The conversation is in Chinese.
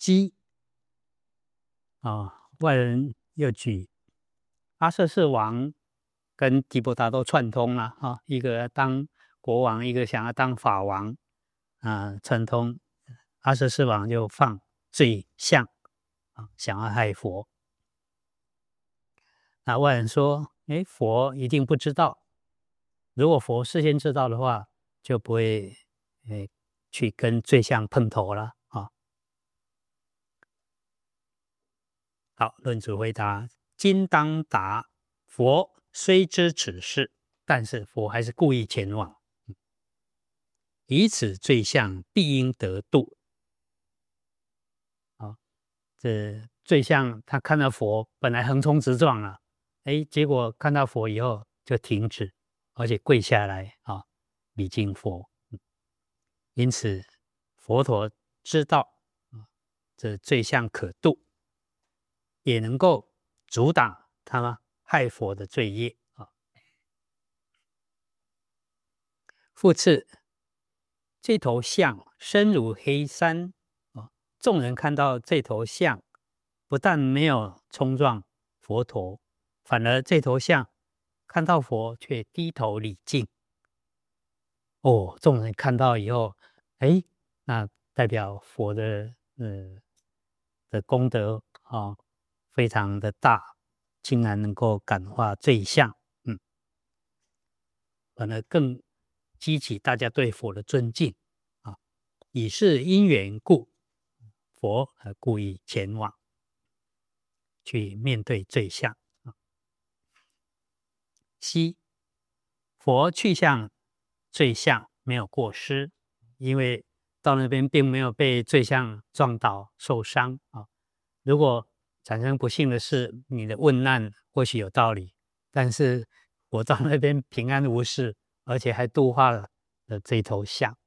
鸡外人又举阿阇世王跟提婆达多串通了一个当国王，一个想要当法王串通，阿阇世王就放罪相想要害佛。那外人说佛一定不知道，如果佛事先知道的话，就不会去跟罪相碰头了好，论主回答：今当答，佛虽知此事，但是佛还是故意前往，以此罪相必应得度。这罪相他看到佛本来横冲直撞了，结果看到佛以后就停止，而且跪下来礼敬佛。因此佛陀知道这罪相可度，也能够阻挡他们害佛的罪业复次，这头象身如黑山众人看到这头象，不但没有冲撞佛陀，反而这头象看到佛却低头礼敬。众人看到以后，那代表佛的功德非常的大，竟然能够感化罪相，反而更激起大家对佛的尊敬以是因缘故，佛故意前往去面对罪相C 佛去向罪相没有过失，因为到那边并没有被罪相撞倒受伤如果产生不幸的事，你的问难或许有道理，但是我到那边平安无事，而且还度化了这头象